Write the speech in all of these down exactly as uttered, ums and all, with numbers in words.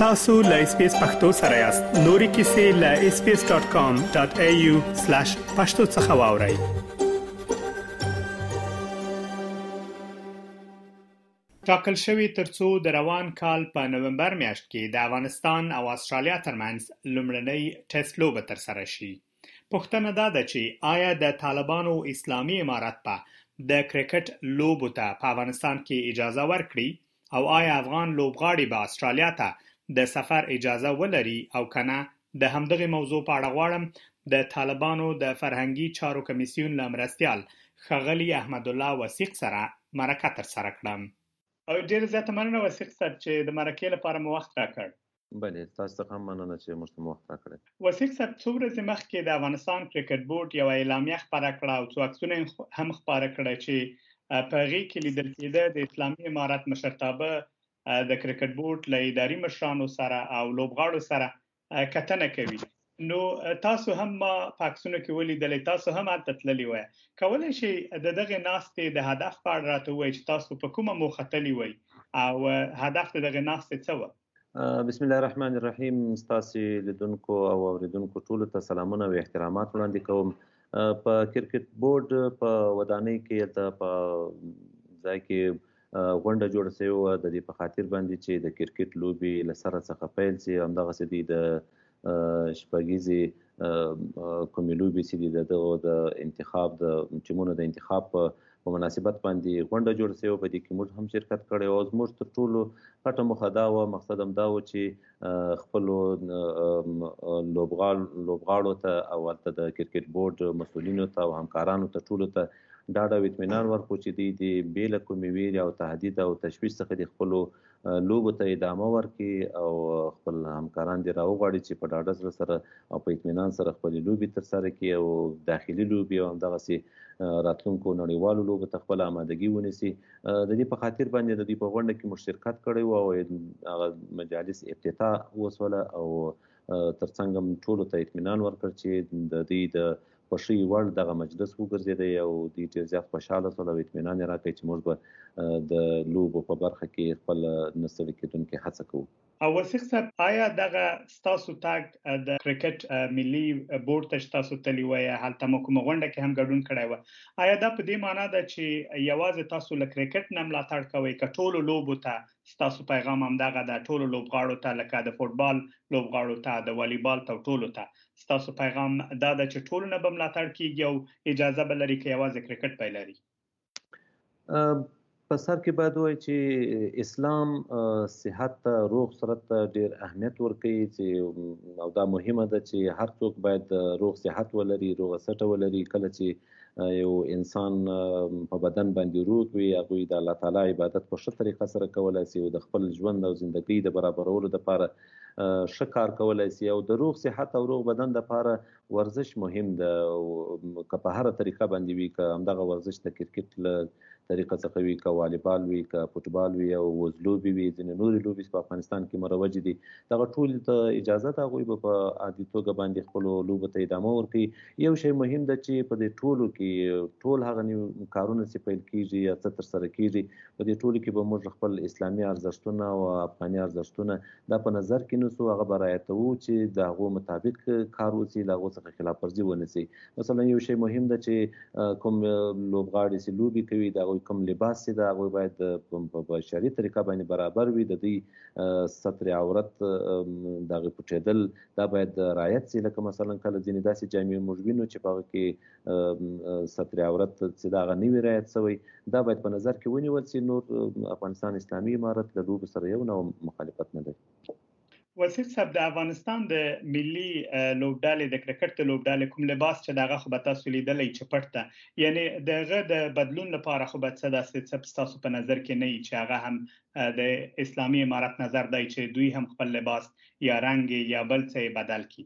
تاسو له اس پی اس پختو سره یاست. نوري کیسې له اس پی اس ډاٹ کام ډاٹ ای یو سلاش پښتو څخه واورئ. ټاکل شوی ترڅو د روان کال په نومبر میاشت کې د افغانستان او استرالیا ترمنځ لومړنۍ ټیسټ لوبه ترسره شي. پوښتنه دا ده چې آیا د طالبانو اسلامي امارت په د کرکټ لوبو ته په افغانستان کې اجازه ورکړي او آیا افغان لوبغاړي به استرالیا ته د سفر اجازه ولري او کنه. د همدغه موضوع په اړه غواړم د طالبانو د فرهنګي چارو کمیسیون له مرستیال ښاغلي احمد الله وثیق سره مرکه ترسره کړم. او ډېر زیاته مننه وثیق صاحب چې د مرکې لپاره مو وخت راکړ. بله تاسو څخه هم مننه چې موږ ته مو وخت راکړی. وثیق صاحب څو ورځې مخکې د افغانستان کرکټ بورډ یوه اعلامیه خپره کړه او څو عکسونه هم خپاره کړه چې په هغې کې لیدل کېده د اسلامي امارت مشرتابه د کرکټ بورډ له اداري مشرانو سره او لوبغاړو سره کتنه کوي. نو تاسو هم ما په عکسونو کې ولیدل، تاسو هم هلته تللي وای. کولی شئ د دغه ناستې د هدف په اړه راته ووایئ چې تاسو په کومه موخه تللي وای او هدف د دغه ناستې څه و؟ بسم الله الرحمن الرحیم. ستاسو لیدونکو او اوریدونکو ټولو ته سلامونه او احترامات وړاندې کوم. په کرکټ بورډ په ودانۍ کې هلته په ځای کې غونډه جوړه شوې وه د دې په خاطر باندې چې د کرکټ لوبې له سره څخه پیل شي. همدغسې دوی د شپږیزې کومې لوبې چې دي د دغو د انتخاب د ټیمونو د انتخاب په مناسبت باندې غونډه جوړه شوې وه. په دې کې موږ هم شرکت کړی و. زموږ تر ټولو غټه موخه دا وه، مقصد هم دا و چې خپلو لوبغاړو ته او هلته د کرکټ بورډ مسؤلینو ته او همکارانو ته ټولو ته ډاډ او اطمینان ورکړو چې دوی د بې له کومې ویرې او تهدید او تشویش څخه د خپلو لوبو ته ادامه ورکړي او خپل همکاران دې راوغواړي چې په ډاډه زړه سره او په اطمینان سره خپلې لوبې ترسره کړي او داخلي لوبې او همدغسې راتلونکو نړیوالو لوبو ته خپله آمادګي ونیسي. د دې په خاطر باندې د دوی په غونډه کې موږ شرکت کړی و او هغه مجالس افتتاح وسوله او ترڅنګ هم ټولو ته اطمینان ورکړ چې د دوی د خوښۍ وړ دغه مجلس وګرځېدی او دوی ډېر زیات خوشحاله شول او اطمینان یې راکړی چې موږ به د لوبو په برخه کې خپل نه ستړي کېدونکې هڅه کوو. او وثیق صاحب، آیا دغه ستاسو تګ د کرکټ ملي بورډ ته چې تاسو تللي وای، هلته مو کومه غونډه کې هم ګډون کړی و، آیا دا په دې معنا ده چې یوازې تاسو له کرکټ نه ملاتړ کوئ که ټولو لوبو ته ستاسو پیغام همدغه ده؟ ټولو لوبغاړو ته لکه د فوټبال لوبغاړو ته، د والیبال ته، ټولو ته ستاسو پیغام دا ده چې ټولو نه به ملاتړ کیږي او اجازه به لري که یوازې کرکټ به لري؟ په سر کې باید ووایي چې اسلام صحت ته، روغ صورت ته ډېر اهمیت ورکوي چې او دا مهمه ده چې هر څوک باید روغ صحت ولري، روغه سټه ولري. کله چې یو انسان په بدن باندې روغ وي، هغوی د الله تعالی عبادت په ښه طریقه سره کولی شي او د خپل ژوند او زندګۍ د برابرولو دپاره ښه کار کولی شي. او د روغ صحت او روغ بدن دپاره ورزش مهم ده، که په هره طریقه باندې وي، که همدغه ورزش د کرکټ له طریقه څخه وي، که والیبال وي، که فوټبال وي او وزلوبې وي، ځینې نورې لوبې چې په افغانستان کې مروجې دي، دغه ټولې ته اجازه ده هغوی به په عادي توګه باندې خپلو لوبو ته ادامه ورکوي. یو شی مهم ده چې په دې ټولو کې ټول هغه کارونه چې پیل کېږي یا څه ترسره کېږي، په دې ټولو کې به موږ خپل اسلامي ارزښتونه او افغاني ارزښتونه دا په نظر کې نیسو، هغه به رعایتوو چې د هغو مطابق کار وشي، له هغو څخه خلاف ورزي ونه شي. مثلا یو شی مهم ده چې کوم لوبغاړي چې لوبې کوي د هغوی کوم لباس چې ده هغوی باید په بشري طریقه باندې برابر وي. د دوی ستر عورت د هغې پټېدل دا باید رعایت شي. لکه مثلا کله ځینې داسې جامې موږ وینو چې په هغه کې ستر عورت چې د هغه نه وي رعایت شوی، دا باید په نظر کې ونیول شي. نور افغانستان اسلامي امارت له لوبو سره یو ډول مخالفت نه لري. وثیق صاحب، د افغانستان د ملي لوبډالې د کرکټ د لوبډالې کوم لباس چې دغه خو به تاسو لیدلی چې پټ ده، یعنې دغه د بدلون لپاره خو به څه داسې څه ستاسو په نظر کې نه وي چې هغه هم د اسلامي امارت نظر دی چې دوی هم خپل لباس یا رنګ یا بل څه بدل کړي؟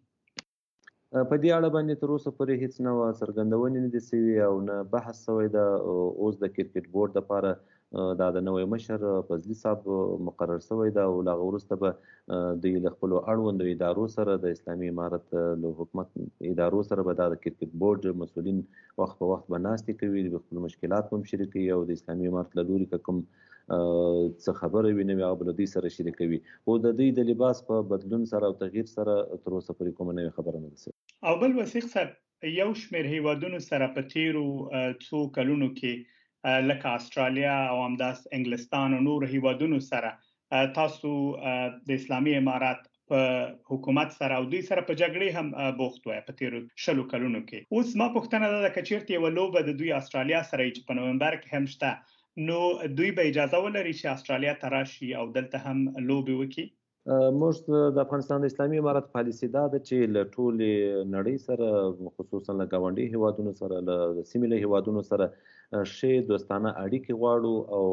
په دې اړه باندې تر اوسه پورې هیڅ نه څرګندونې نه دي شوي او نه بحث شوی ده. اوس د کرکټ بورډ دپاره دا د نوی مشر فضلي صاحب مقرر شوی ده او له هغه وروسته به دوی له خپلو اړوندو ادارو سره د اسلامي امارت له حکومت ادارو سره به دا د کرکټ بورډ مسؤلین وخت په وخت به ناستې کوي، د خپلو مشکلات به هم شریکوي او د اسلامي امارت له لوري که کوم څه خبره وي نوې هغه به له دوی سره شریکوي. خو د دوی د لباس په بدلون سره او تغییر سره تر اوسه پورې کومه نوې خبره نه ده شوې. او بل وثیق صاحب یو شمېر هیوادونو سره په تیرو څو کلونو کې لکه استرالیا او همداس انګلستان او نور هیوادونو سره تاسو د اسلامي امارات په حکومت سره او دوی سره په جګړې هم بوخت وای په تیرو شلو کلونو کې. اوس ما پوښتنه ده چې چیرته یو لوبه د دوی استرالیا سره چې په نومبر کې هم شته نو دوی به اجازه ولري چې استرالیا ته راشي او دلته هم لوبه وکړي؟ موږ د افغانستان د اسلامي امارت پالیسي دا ده چې له ټولې نړۍ سره خصوصا له ګاونډي هیوادونو سره له سیمې له هیوادونو سره ښې دوستانه اړیکې غواړو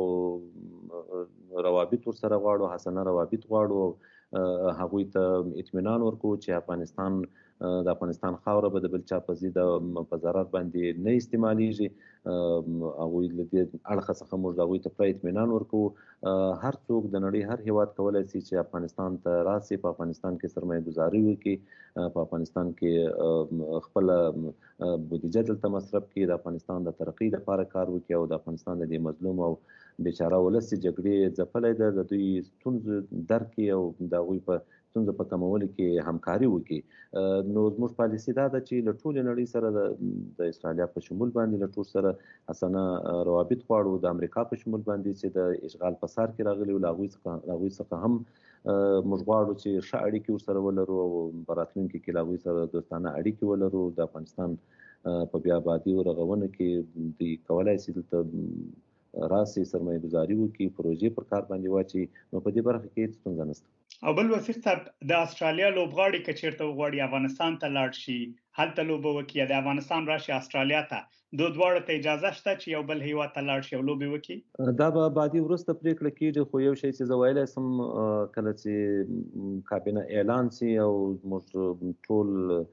او روابط ورسره غواړو، حسنه روابط غواړو، هغوی ته اطمینان ورکوو چې افغانستان د افغانستان خاوره به د بل چا په ضد په ضرر باندې نه استعمالیږي. هغوی له دې اړخه څخه موږ هغوی ته پوره اطمینان ورکوو. هر څوک د نړۍ هر هیواد کولی شي چې افغانستان ته راشي، په افغانستان کې سرمایه ګزاري وکړي، په افغانستان کې خپله بودیجه دلته مصرف کړي، د افغانستان د ترقۍ لپاره کار وکړي او د افغانستان د دې مظلوم او بیچاره ولس چې جګړې ځپلی ده د دوی ستونزو درک کړي او د هغوی په ستونزو په کمولو کې همکاري وکړي. نو زموږ پالیسي دا ده چې له ټولې نړۍ سره د استرالیا په شمول باندې له ټول سره حسنه روابط غواړو، د امریکا په شمول باندې چې د اشغال په سر کې راغلي و له هغوی څخه هغوی څخه هم موږ غواړو چې ښه اړیکې ورسره ولرو او په راتلونکي کې له هغوی سره دوستانه اړیکې ولرو. د افغانستان په بیا آبادي او رغونه کې دوی کولی شي دلته راسي، سرمایه ګزاري وکړي، پروژې پر کار باندې واچي، نو په دې برخه کې هیڅ ستونزه نشته. او بل وثیق صاحب د استرالیا لوبغاړي که چیرته وغواړي افغانستان ته لاړ شي هلته لوبه وکړي، د افغانستان راشي استرالیا ته، دو دواړو ته اجازه شته چې یو بل هیواد ته لاړ شي او لوبه وکړي؟ دا به بعدي وروسته پریکړه کیږي، خو یو شی چې زه ویلی سم کله چې کابینه اعلان شي او موږ ټول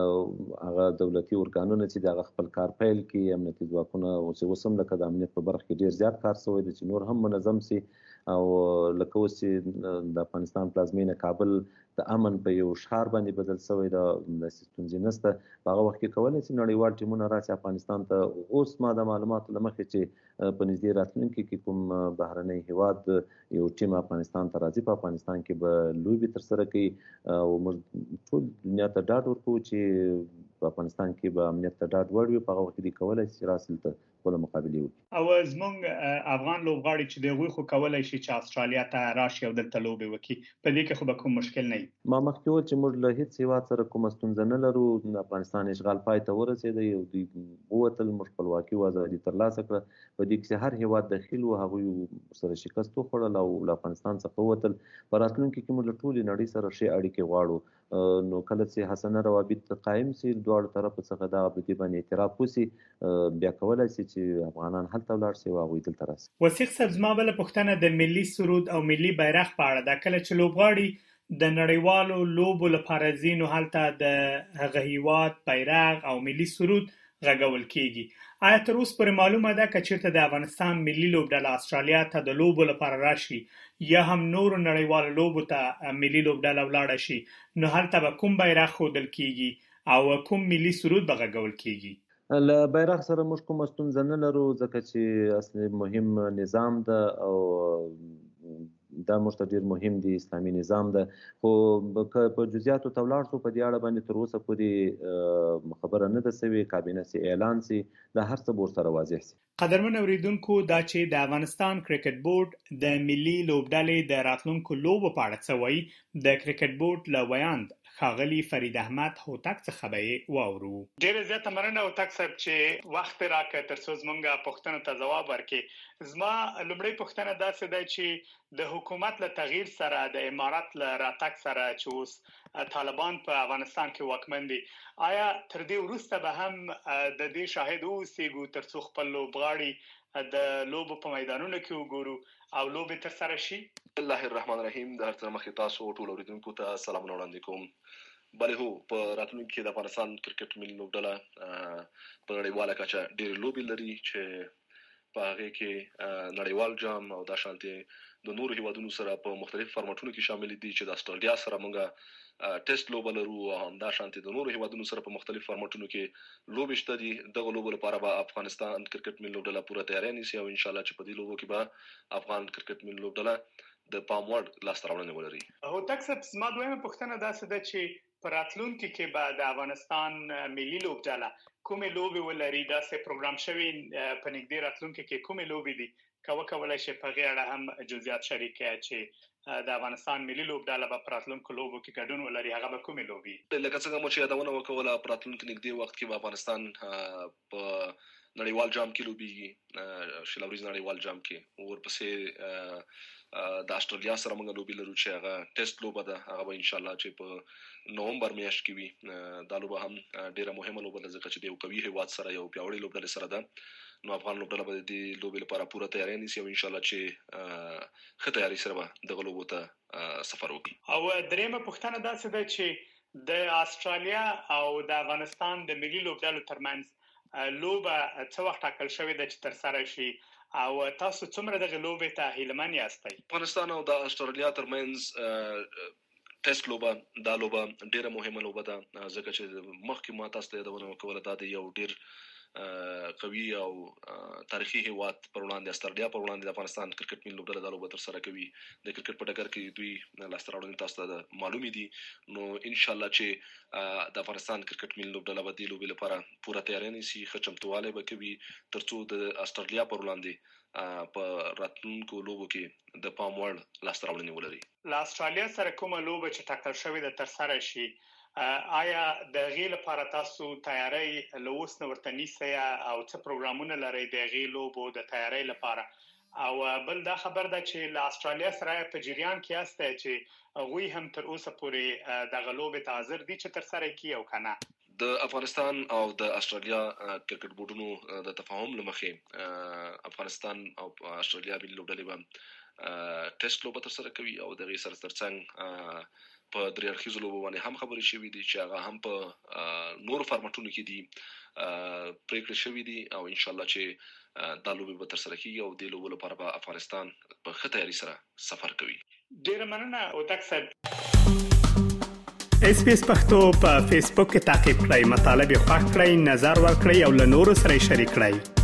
هغه دولتي ارګانونه چې د هغه خپل کار پیل کړي، امنیتي ځواکونه اوس هم لکه د امنیت په برخه کې ډېر زیات کار شوی دی چې نور هم منظم شي او لکه اوس چې د افغانستان پلازمینه کابل د امن په یو ښار باندې بدل شوی دا داسې ستونزې نشته. په هغه وخت کې کولی شي نړیوال ټیمونه راشي افغانستان ته. اوس ما د معلوماتو له مخې چې په نږدې راتلونکي کې کوم بهرنی هیواد یو ټیم افغانستان ته راځي، په افغانستان کې به لوبې ترسره کوي او موږ ټول دنیا ته ډاډ ورکوو چې په افغانستان کې به امنیت ته ډاډ وړ وي. په هغه وخت کې دوی کولی شي راسي دلته خپله مقابلې وکړي. او زموږ افغان لوبغاړي چې د هغوی خو کولی شي چې استرالیا ته راشي او دلته لوبې وکړي، په دې کې خو به کوم مشکل نه وي؟ ما مخکې وویل چې موږ له هېڅ هېواد سره کومه ستونزه نه لرو. د افغانستان اشغال پای ته ورسېدی او دوی ووتل، موږ خپلواکي او ازادي ترلاسه کړه. په دې کې چې هر هېواد داخل و هغوی سره شکست وخوړل او له افغانستان څخه ووتل. په راتلونکي کې موږ له ټولې نړۍ سره ښې اړیکې غواړو. نو کله چې حسنه روابط قایم شي، دواړو طرفو څخه دغه په دې باندې اعتراف وشي، بیا کولی شي چې افغانان هلته ولاړ شي او هغوی دلته راشي. وثیق صاحب زما بله پوښتنه د ملي سرود او ملي بیرغ په اړه ده. کله چې لوبغاړي د نړیوالو لوبو لپاره ځي نو هلته د هغه هیواد بیرغ او ملي سرود غږول کیږي. آیا تر اوسه پورې معلومه ده که چیرته د افغانستان ملي لوبډله استرالیا ته د لوبو لپاره راشي یا هم نورو نړیوالو لوبو ته ملي لوبډله ولاړه شي نو هلته به کوم بیرغ ښودل کیږي او کوم ملي سرود به غږول کیږي؟ له بیرغ سره موږ کومه ستونزه نه لرو ځکه چې اصلي مهم نظام ده او دا موږ ته ډېر مهم دی، اسلامي نظام ده. خو که په جزئیاتو ته ولاړ شو په دې اړه باندې تر اوسه پورې خبره نه ده شوې، کابینه سي اعلان سي، دا هر څه به ورسره واضح سي. قدرمن اوریدونکو، دا چې د افغانستان کرکټ بورډ د ملي لوبډلې د راتلونکو لوبو په اړه څه وایي، د کرکټ بورډ له ویاند ښاغلي فرید احمد هوتک څخه به یې واورو. ډېره زیاته مننه هوتک صاحب چې وخت راکړ تر څو زموږ پوښتنو ته ځواب ورکړي. زما لومړی پوښتنه داسې ده چې د حکومت له تغییر سره، د امارات له راتګ سره چې اوس طالبان په افغانستان کې واکمن دي، آیا تر دې وروسته به هم د دې شاهد اوسېږو تر څو خپل لوبغاړي د لوبو په میدانونو کې وګورو او لوبې ترسره شي؟ بسم الله الرحمن الرحیم. د هر څه مخکې تاسو ټول اوریدونکو ته سلامونه وړاندې کوم. بلې هو په راتلونکي کې د افغانستان کرکټ ملي لوبډله په نړیواله کچه ډېرې لوبې لري چې په هغې کې نړیوال جام او دا شانتې د نورو هیوادونو سره په مختلف فارمټونو کې شامل دي چې د استرالیا سره موږ ټیسټ لوبه لرو او همدا شانتي د نورو هیوادونو سره په مختلف فارمټونو کې لوبې شته دي. دغه لوبو لپاره به افغانستان کرکټ ملي لوبډله پوره تیاری نیسي او ان شاء الله چې په دې لوبو کې به افغان کرکټ ملي لوبډله د پام وړ لاسته راوړنې ولري. او تکسب زما دویمه پوښتنه داسې ده چې په راتلونکي کې به د افغانستان ملي لوبډله کومې لوبې ولري، داسې پروګرام شوی په نږدې راتلونکي کې کومې لوبې دي که وکولای شي په هغې اړه هم جزئیات شریک کړئ چې د افغانستان ملي لوبډله به په راتلونکو لوبو کې ګډون ولري، هغه به کومې لوبې؟ لکه څنګه مو چې یادونه وکوله په راتلونکي نږدې وخت کې به افغانستان په نړیوال جام کې لوبېږي، شل ورځې نړیوال جام کې. ورپسې د استرالیا سره موږ لوبې لرو چې هغه ټیسټ لوبه ده، هغه به ان شاء الله چې په نومبر میاشت کې وي. دا لوبه هم ډیره مهمه لوبه ده ځکه چې د یو قوي هیواد سره یو پیاوړی لوبډله سره ده. نو افغان لوبډله به د دې لوبې لپاره پوره تیاری نیسي او ان شاء الله چې ښه تیاری سره به دغه لوبو ته سفر وکړي. او دریمه پوښتنه داسې ده چې د استرالیا او د افغانستان د ملي لوبډلو ترمنځ لوبه څه وخت ټاکل شوې ده چې ترسره شي او تاسو څومره دغه لوبې ته هیلمن یاستئ؟ افغانستان او د استرالیا ترمنځ ټیسټ لوبه دا لوبه ډیره مهمه لوبه ده ځکه چې مخکې ما تاسو ته یادونه وکوله دا د یو ډیر قوي او تاریخي هیواد پر وړاندې استرالیا پر وړاندې د افغانستان کرکټ ملي لوبډله دا لوبه ترسره کوي. د کرکټ په ډګر کې دوی لاسته راوړنې تاسو ته معلومې دي. نو ان شاء الله چې د افغانستان کرکټ ملي لوبډله به د لوبې لپاره پوره تیاری نیسي، ښه چمتووالی به کوي ترڅو د استرالیا پر وړاندې په راتلونکو لوبو کې د پام وړ لاسته راوړنې ولري. له استرالیا سره کومه لوبه چې ټاکل شوې ده ترسره شي، آیا د هغې لپاره تاسو تیاری له اوس نه ورته نیسئ او څه پروګرامونه لرئ د هغې لوبو د تیاری لپاره؟ او بل دا خبر ده چې له استرالیا سره په جریان کې یاستئ چې هغوی هم تر اوسه پورې دغه لوبې ته حاضر دي چې ترسره یې کړي او که نه؟ د افغانستان او د استرالیا کرکټ بورډونو د تفاهم له مخې افغانستان او استرالیا ملي لوبډلې به ټیسټ لوبه ترسره کوي او د هغې سره ترڅنګ په درې اړخیزو لوبو باندې هم خبرې شوې دي چې هغه هم په نورو فارمټونو کې دي پریکړې شوې دي او ان شاء الله چې دا لوبې به ترسره کیږي او د لوبو لپاره به افغانستان په ښه تیاري سره سفر کوي. ډیره مننه اوتاک صاحب. اس پی اس پښتو په فیسبوک کې تعقیب کړئ، مطالب یې خوښ کړئ، نظر ورکړئ او له نورو سره شریک کړئ.